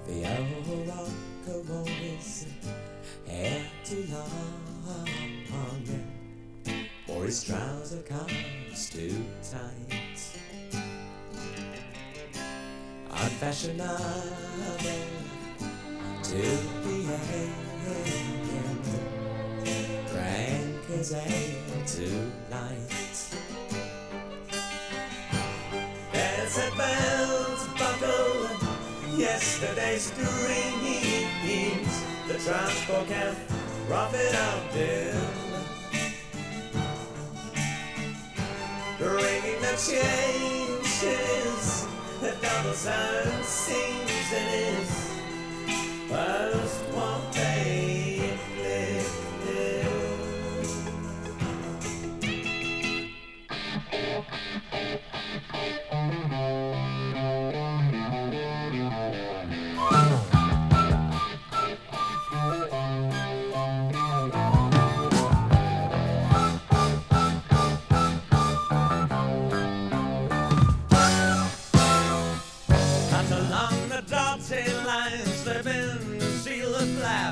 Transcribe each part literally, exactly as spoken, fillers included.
The old rocker wore his hair too long, or his trouser cuffs too tight. Unfashionable to the end, drank his ale too light. There's a bell to buckle yesterday's dreams, the transport can profit out dim, ringing the changes, the doubles and seams in his first one day lived. Along the dotted lines, they've been sealed and flab.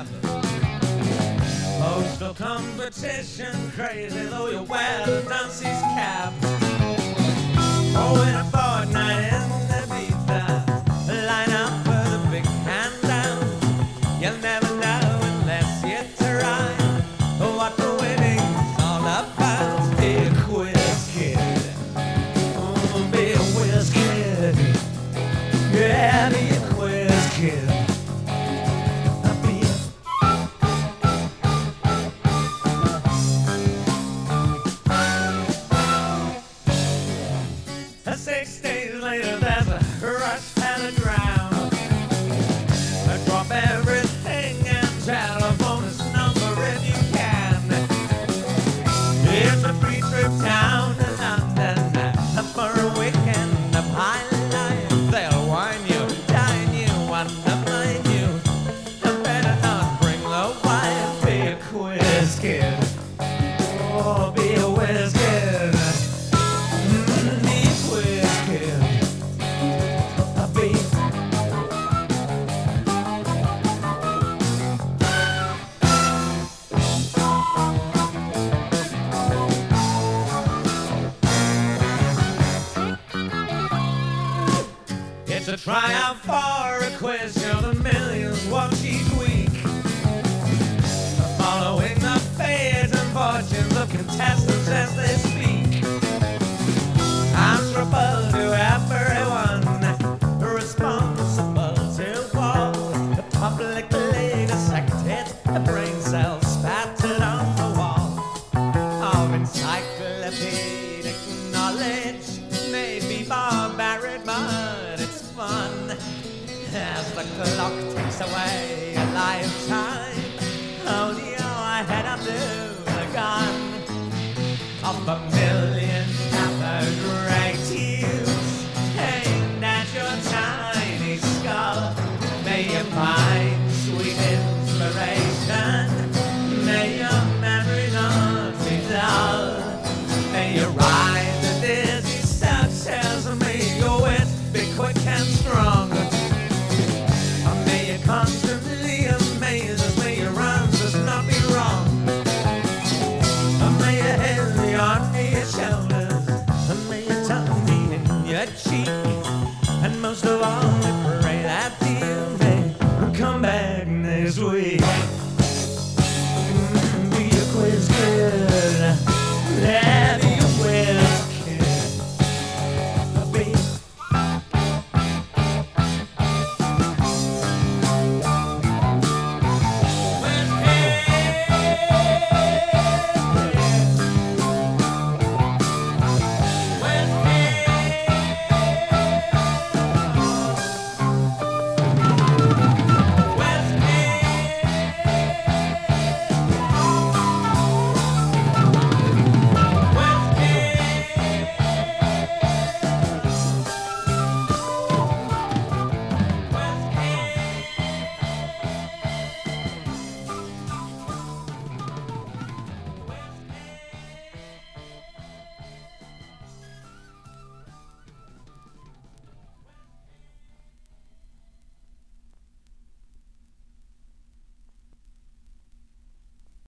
Postal competition crazy, though you wear the Nancy's cap. Oh, in a fortnight in the beat, line up for the big hand down. You'll never know unless you try what the winning's all about. Be a quiz kid, oh, be a whiz kid. Yeah, be a quiz kid. I'll be a... Six days later, there's a rush and a drown. I drop everything and tell a bonus number if you can. It's a free trip down to London for a weekend of high life. They'll wine you, dine you, undermine you. Better not bring the wife. Be a quiz kid. Oh, be a whiz kid. Mm, be a quiz kid. I'll be. It's a triumph for a quiz, you're the millions watch each week, following the fates and fortunes of contestants as they speak. Answerable to everyone, responsible to all, the publicly dissected, the brain cells spattered on the wall of encyclopedic knowledge. May be barbaric, but it's fun as the clock takes away a lifetime. Hold your head up to the gun of a million pepper right use aimed at your tiny skull. May you find